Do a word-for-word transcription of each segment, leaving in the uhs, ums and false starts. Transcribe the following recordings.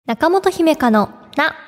中本姫香のな。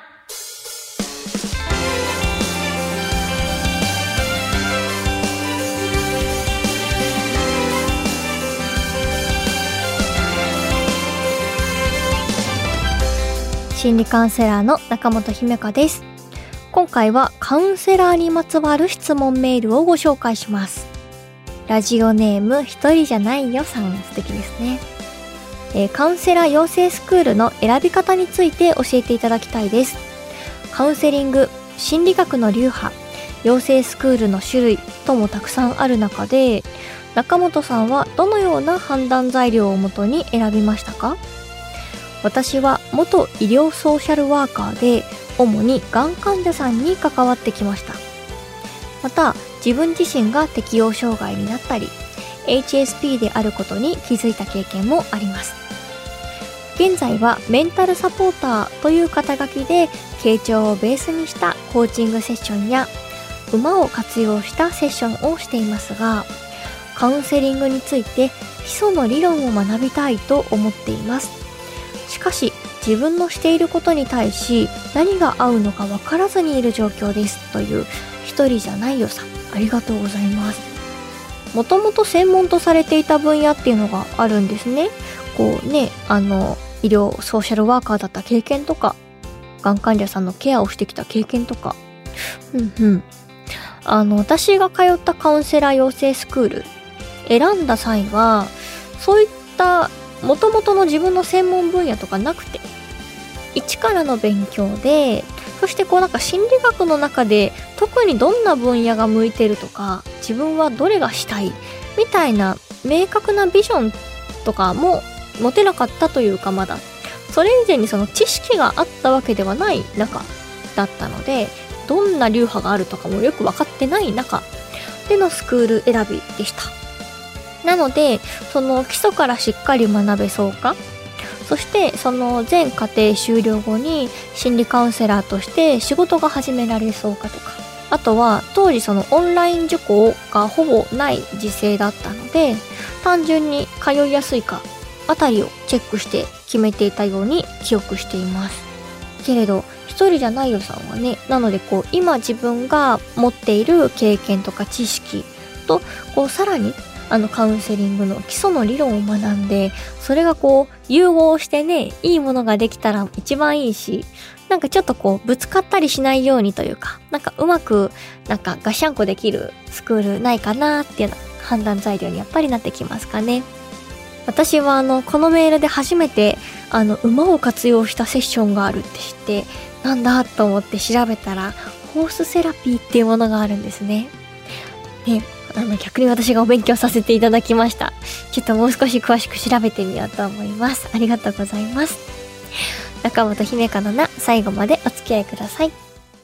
心理カウンセラーの中本姫香です。今回はカウンセラーにまつわる質問メールをご紹介します。ラジオネーム一人じゃないよさん、素敵ですね。えー、カウンセラー養成スクールの選び方について教えていただきたいです。カウンセリング、心理学の流派、養成スクールの種類ともたくさんある中で、中本さんはどのような判断材料をもとに選びましたか？私は元医療ソーシャルワーカーで、主にがん患者さんに関わってきました。また、自分自身が適応障害になったり、エイチエスピー であることに気づいた経験もあります。現在はメンタルサポーターという肩書きで、傾聴をベースにしたコーチングセッションや馬を活用したセッションをしていますが、カウンセリングについて基礎の理論を学びたいと思っています。しかし自分のしていることに対し何が合うのか分からずにいる状況です、という一人じゃないよさん、ありがとうございます。もともと専門とされていた分野っていうのがあるんですね。こうね、あの医療ソーシャルワーカーだった経験とか、がん患者さんのケアをしてきた経験とか、うんうんあの私が通ったカウンセラー養成スクール選んだ際は、そういったもともとの自分の専門分野とかなくて、一からの勉強で、そしてこうなんか心理学の中で特にどんな分野が向いてるとか、自分はどれがしたいみたいな明確なビジョンとかも持てなかったというか、まだそれ以前にその知識があったわけではない中だったので、どんな流派があるとかもよく分かってない中でのスクール選びでした。なのでその基礎からしっかり学べそうか、そしてその全課程終了後に心理カウンセラーとして仕事が始められそうかとか、あとは当時そのオンライン受講がほぼない時勢だったので、単純に通いやすいかあたりをチェックして決めていたように記憶しています。けれど一人じゃないよさんはね、なのでこう今自分が持っている経験とか知識とこうさらにあのカウンセリングの基礎の理論を学んで、それがこう融合してね、いいものができたら一番いいし、なんかちょっとこうぶつかったりしないようにというか、なんかうまくなんかガシャンコできるスクールないかなっていうような判断材料にやっぱりなってきますかね。私はあのこのメールで初めてあの馬を活用したセッションがあるって知って、なんだと思って調べたら、ホースセラピーっていうものがあるんですね。ね、あの逆に私がお勉強させていただきました。ちょっともう少し詳しく調べてみようと思います。ありがとうございます。中本姫香のな、最後までお付き合いください。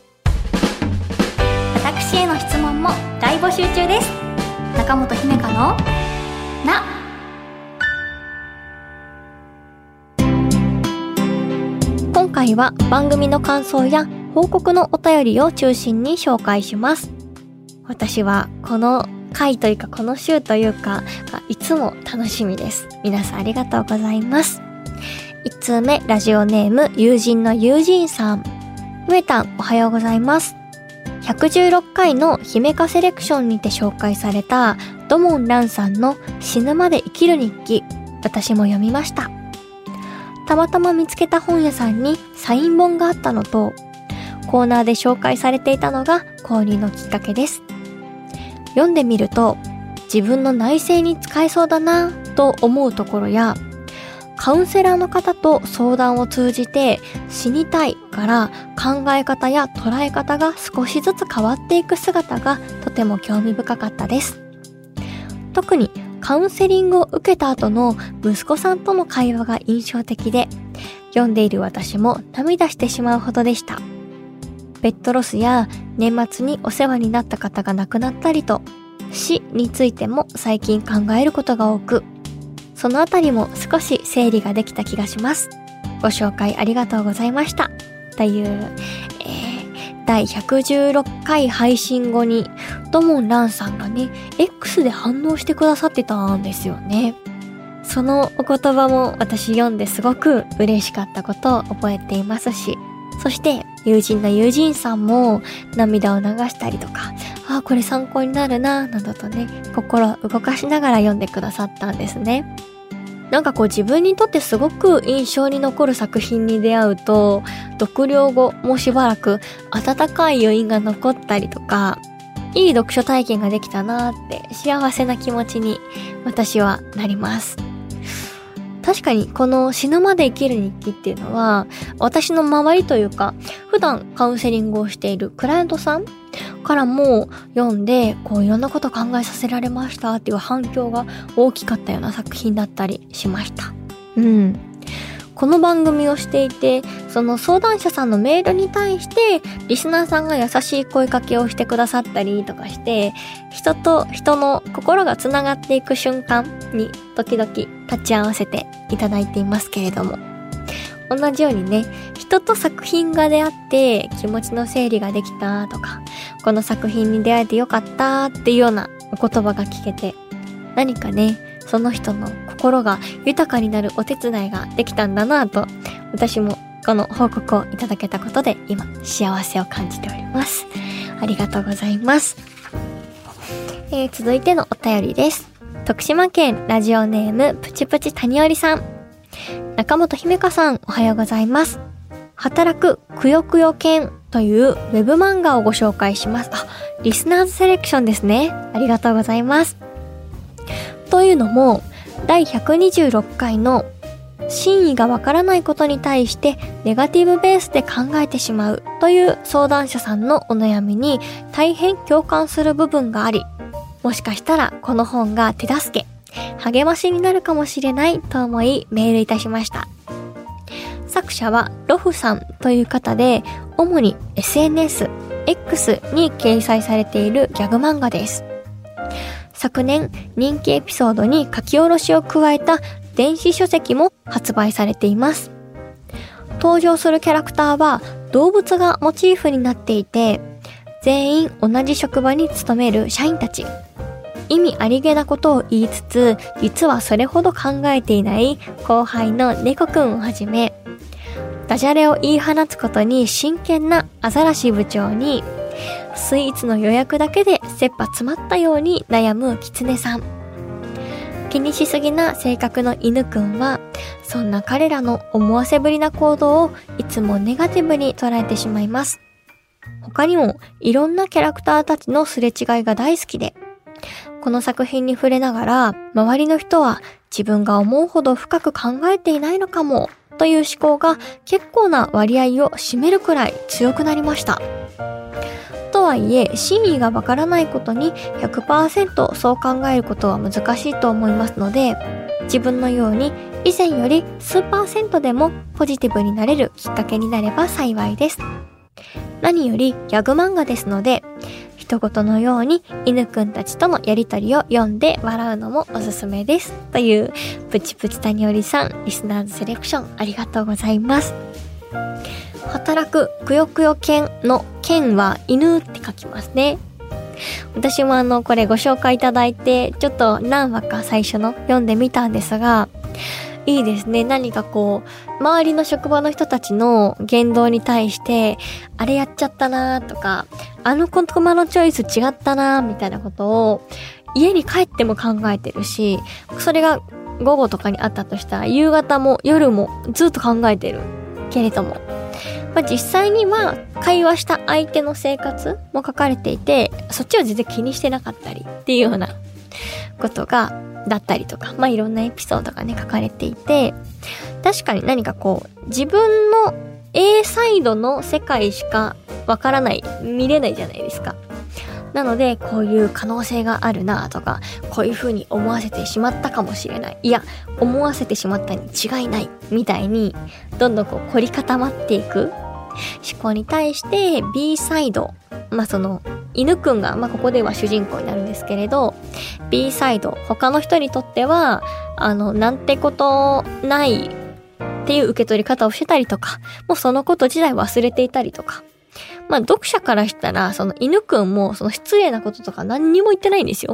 私への質問も大募集中です。中本姫香のな。今回は番組の感想や報告のお便りを中心に紹介します。私はこの回というかこの週というかがいつも楽しみです。皆さんありがとうございます。いち通目、ラジオネーム友人の友人さん。上たん、おはようございます。ひゃくじゅうろっかいの姫香セレクションにて紹介された土門蘭さんの死ぬまで生きる日記、私も読みました。たまたま見つけた本屋さんにサイン本があったのと、コーナーで紹介されていたのが購入のきっかけです。読んでみると自分の内省に使えそうだなと思うところや、カウンセラーの方と相談を通じて死にたいから考え方や捉え方が少しずつ変わっていく姿がとても興味深かったです。特にカウンセリングを受けた後の息子さんとの会話が印象的で、読んでいる私も涙してしまうほどでした。ペットロスや年末にお世話になった方が亡くなったりと、死についても最近考えることが多く、そのあたりも少し整理ができた気がします。ご紹介ありがとうございました。という、えー、だいひゃくじゅうろっかい配信後に土門蘭さんがね、X で反応してくださってたんですよね。 そのお言葉も私読んですごく嬉しかったことを覚えていますし、そして友人の友人さんも涙を流したりとか、ああこれ参考になるななどとね、心を動かしながら読んでくださったんですね。なんかこう自分にとってすごく印象に残る作品に出会うと、読了後もしばらく温かい余韻が残ったりとか、いい読書体験ができたなーって幸せな気持ちに私はなります。確かにこの死ぬまで生きる日記っていうのは、私の周りというか普段カウンセリングをしているクライアントさんからも読んで、こういろんなこと考えさせられましたっていう反響が大きかったような作品だったりしました。うん。この番組をしていて、その相談者さんのメールに対してリスナーさんが優しい声かけをしてくださったりとかして、人と人の心がつながっていく瞬間に時々立ち会わせていただいていますけれども、同じようにね、人と作品が出会って気持ちの整理ができたとか、この作品に出会えてよかったっていうようなお言葉が聞けて、何かね、その人の心が豊かになるお手伝いができたんだなぁと、私もこの報告をいただけたことで今幸せを感じております。ありがとうございます。えー、続いてのお便りです。徳島県ラジオネームプチプチ谷織さん。中本姫香さん、おはようございます。働くくよくよ犬というウェブ漫画をご紹介します。あ、リスナーズセレクションですね。ありがとうございます。というのも、だいひゃくにじゅうろっかいの真意がわからないことに対してネガティブベースで考えてしまうという相談者さんのお悩みに大変共感する部分があり、もしかしたらこの本が手助け、励ましになるかもしれないと思いメールいたしました。作者はロフさんという方で、主に エスエヌエス、X に掲載されているギャグ漫画です。昨年人気エピソードに書き下ろしを加えた電子書籍も発売されています。登場するキャラクターは動物がモチーフになっていて、全員同じ職場に勤める社員たち。意味ありげなことを言いつつ、実はそれほど考えていない後輩の猫くんをはじめ、ダジャレを言い放つことに真剣なアザラシ部長に、スイーツの予約だけで切羽詰まったように悩むキツネさん。気にしすぎな性格の犬くんは、そんな彼らの思わせぶりな行動をいつもネガティブに捉えてしまいます。他にもいろんなキャラクターたちのすれ違いが大好きで、この作品に触れながら、周りの人は自分が思うほど深く考えていないのかもという思考が結構な割合を占めるくらい強くなりました。とはいえ、真意がわからないことに ひゃくパーセント そう考えることは難しいと思いますので、自分のように以前より数パーセントでもポジティブになれるきっかけになれば幸いです。何よりギャグ漫画ですので、一言のように犬くんたちとのやりとりを読んで笑うのもおすすめです。というプチプチ谷織さん、リスナーズセレクションありがとうございます。働くくよくよ犬の犬は犬って書きますね。私もあのこれご紹介いただいてちょっと何話か最初の読んでみたんですが、いいですね。何かこう周りの職場の人たちの言動に対してあれやっちゃったなとか、あの言葉のチョイス違ったなみたいなことを家に帰っても考えてるし、それが午後とかにあったとしたら夕方も夜もずっと考えてるけれども、まあ、実際には会話した相手の生活も書かれていて、そっちを全然気にしてなかったりっていうようなことがだったりとか、まあいろんなエピソードがね書かれていて、確かに何かこう自分の A サイドの世界しかわからない、見れないじゃないですか。なのでこういう可能性があるなとか、こういう風に思わせてしまったかもしれない、いや思わせてしまったに違いないみたいにどんどんこう凝り固まっていく思考に対して B サイド、まあその犬くんが、まあここでは主人公になるんですけれど、 B サイド、他の人にとってはあのなんてことないっていう受け取り方をしてたりとか、もうそのこと自体忘れていたりとか、まあ読者からしたらその犬くんもその失礼なこととか何にも言ってないんですよ。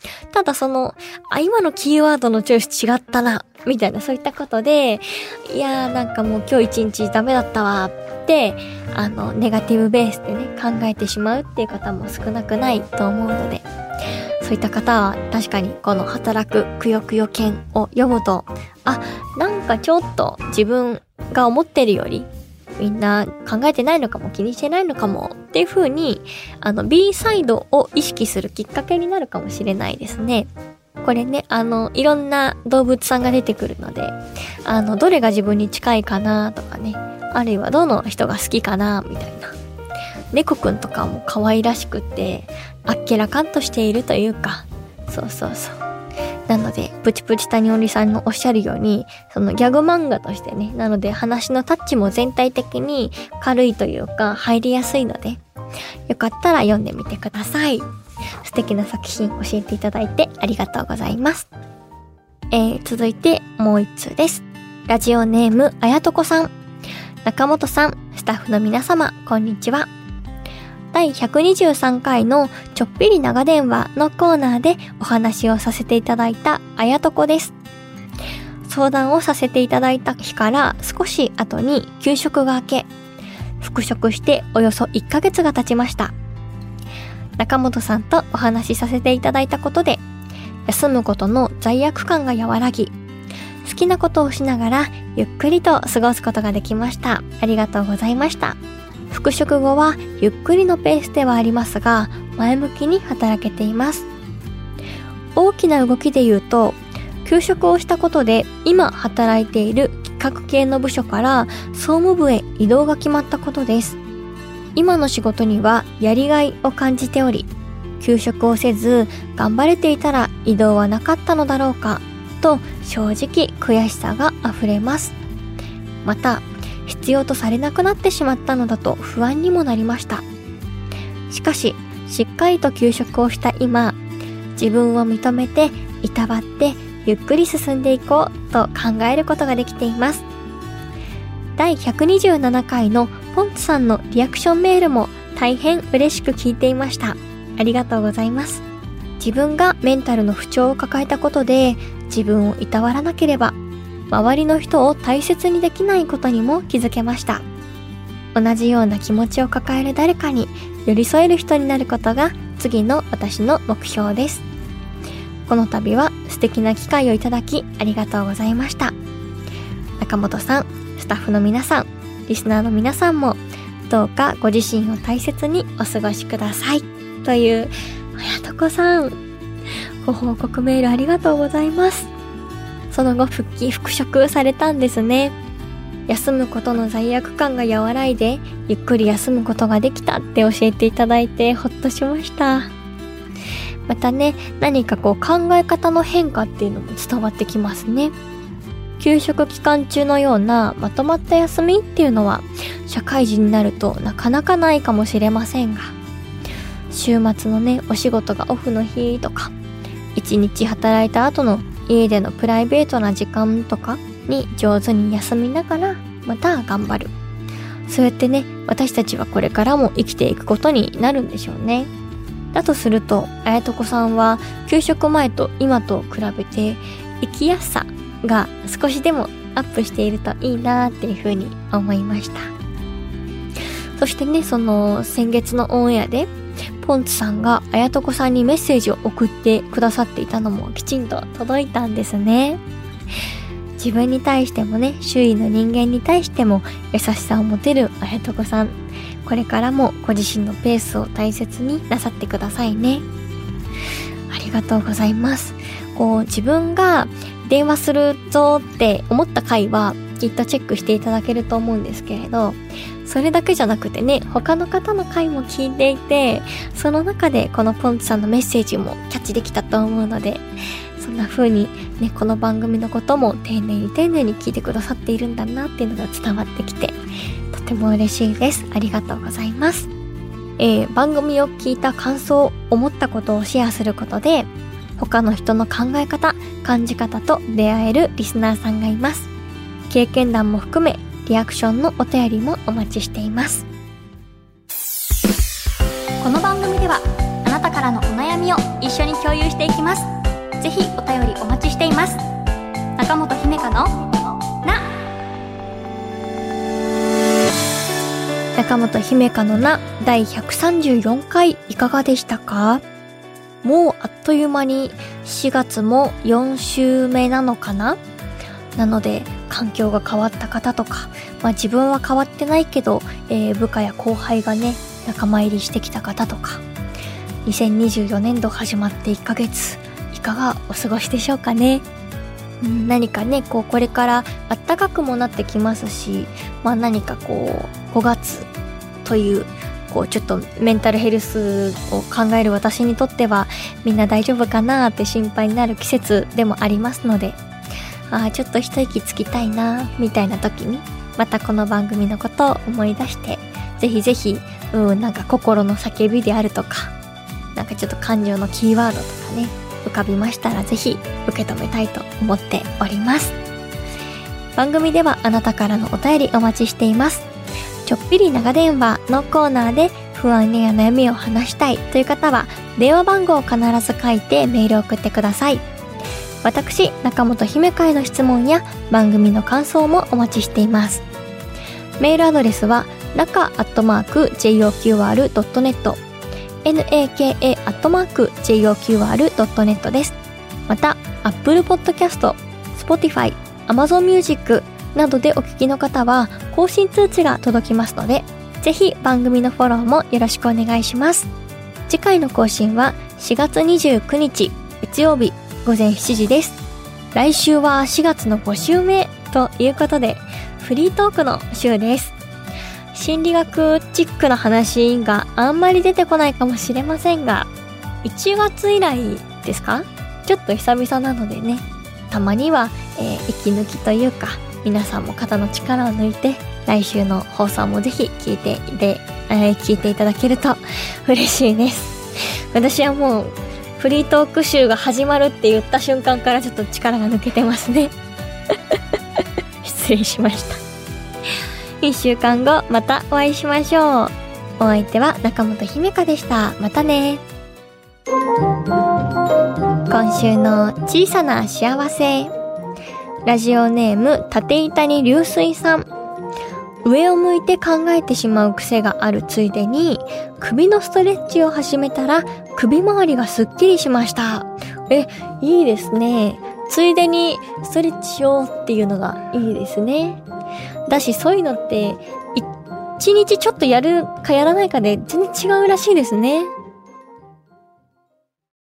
ただその、あ、今のキーワードのチョイス違ったな、みたいなそういったことで、いやーなんかもう今日一日ダメだったわって、あの、ネガティブベースでね、考えてしまうっていう方も少なくないと思うので、そういった方は確かにこの働くくよくよ犬を読むと、あ、なんかちょっと自分が思ってるよりみんな考えてないのかも気にしてないのかもっていう風にあの B サイドを意識するきっかけになるかもしれないですね。これね、あのいろんな動物さんが出てくるので、あのどれが自分に近いかなとかね、あるいはどの人が好きかなみたいな。猫くんとかも可愛らしくってあっけらかんとしているというか、そうそうそう。なのでプチプチ谷織さんのおっしゃるように、そのギャグ漫画としてね、なので話のタッチも全体的に軽いというか入りやすいので、よかったら読んでみてください。素敵な作品教えていただいてありがとうございます。えー、続いてもう一通です。ラジオネームあやとこさん。中本さん、スタッフの皆様、こんにちは。だいひゃくにじゅうさんかいのちょっぴり長電話のコーナーでお話をさせていただいたあやとこです。相談をさせていただいた日から少し後に休職が明け、復職しておよそいっかげつが経ちました。中本さんとお話しさせていただいたことで、休むことの罪悪感が和らぎ、好きなことをしながらゆっくりと過ごすことができました。ありがとうございました。復職後はゆっくりのペースではありますが、前向きに働けています。大きな動きで言うと、休職をしたことで今働いている企画系の部署から総務部へ異動が決まったことです。今の仕事にはやりがいを感じており、休職をせず頑張れていたら異動はなかったのだろうかと正直悔しさがあふれます。また必要とされなくなってしまったのだと不安にもなりました。しかししっかりと休職をした今、自分を認めていたわってゆっくり進んでいこうと考えることができています。だいひゃくにじゅうななかいのポンツさんのリアクションメールも大変嬉しく聞いていました。ありがとうございます。自分がメンタルの不調を抱えたことで自分をいたわらなければ周りの人を大切にできないことにも気づけました。同じような気持ちを抱える誰かに寄り添える人になることが次の私の目標です。この度は素敵な機会をいただきありがとうございました。中本さん、スタッフの皆さん、リスナーの皆さんもどうかご自身を大切にお過ごしください。というあやとこさん、ご報告メールありがとうございます。その後復帰復職されたんですね。休むことの罪悪感が和らいでゆっくり休むことができたって教えていただいてほっとしました。またね、何かこう考え方の変化っていうのも伝わってきますね。休職期間中のようなまとまった休みっていうのは社会人になるとなかなかないかもしれませんが、週末のねお仕事がオフの日とか、一日働いた後の家でのプライベートな時間とかに上手に休みながらまた頑張る。そうやってね、私たちはこれからも生きていくことになるんでしょうね。だとすると、あやとこさんは休職前と今と比べて生きやすさが少しでもアップしているといいなっていうふうに思いました。そしてね、その先月のオンエアでポンツさんがあやとこさんにメッセージを送ってくださっていたのもきちんと届いたんですね。自分に対してもね、周囲の人間に対しても優しさを持てるあやとこさん、これからもご自身のペースを大切になさってくださいね。ありがとうございます。こう自分が電話するぞって思った回はきっとチェックしていただけると思うんですけれど、それだけじゃなくてね、他の方の回も聞いていて、その中でこのポンツさんのメッセージもキャッチできたと思うので、そんな風にね、この番組のことも丁寧に丁寧に聞いてくださっているんだなっていうのが伝わってきて、とても嬉しいです。ありがとうございます。えー、番組を聞いた感想、思ったことをシェアすることで、他の人の考え方、感じ方と出会えるリスナーさんがいます。経験談も含め、リアクションのお便りもお待ちしています。 この番組ではあなたからのお悩悩みを一緒に共有していきます。ぜひお便りお待ちしています。中本姫香のな。 中本姫香のなだいひゃくさんじゅうよんかいいかがでしたか？もうあっという間にしがつもよん週目なのかな？なので環境が変わった方とか、まあ自分は変わってないけど、えー、部下や後輩がね仲間入りしてきた方とか、にせんにじゅうよねんど始まっていっかげついかがお過ごしでしょうかね。うん、何かねこうこれから暖かくもなってきますし、まあ何かこうごがつというこうちょっとメンタルヘルスを考える私にとってはみんな大丈夫かなって心配になる季節でもありますので、あーちょっと一息つきたいなみたいな時にまたこの番組のことを思い出して、ぜひぜひうんなんか心の叫びであるとか、なんかちょっと感情のキーワードとかね浮かびましたら、ぜひ受け止めたいと思っております。番組ではあなたからのお便りお待ちしています。ちょっぴり長電話のコーナーで不安や悩みを話したいという方は電話番号を必ず書いてメールを送ってください。私中本姫香への質問や番組の感想もお待ちしています。メールアドレスはなかアットマーク ジェイオーキューアールドットネット ナカ アットマーク ジェイオーキューアールドットネット です。また Apple Podcast、Spotify、Amazon Music などでお聞きの方は更新通知が届きますので、ぜひ番組のフォローもよろしくお願いします。次回の更新はしがつにじゅうくにち月曜日ごぜんしちじです。来週はしがつのご週目ということでフリートークの週です。心理学チックな話があんまり出てこないかもしれませんが、いちがつ以来ですか？ちょっと久々なのでね、たまには、えー、息抜きというか、皆さんも肩の力を抜いて来週の放送もぜひ聞いていて、えー、聞いていただけると嬉しいです。私はもうフリートーク集が始まるって言った瞬間からちょっと力が抜けてますね。失礼しました。いっしゅうかんごまたお会いしましょう。お相手は中本姫香でした。またね。今週の小さな幸せ。ラジオネーム縦板に流水さん。上を向いて考えてしまう癖があるついでに首のストレッチを始めたら首周りがすっきりしました。え、いいですね。ついでにストレッチしようっていうのがいいですね。だしそういうのって一日ちょっとやるかやらないかで全然違うらしいですね。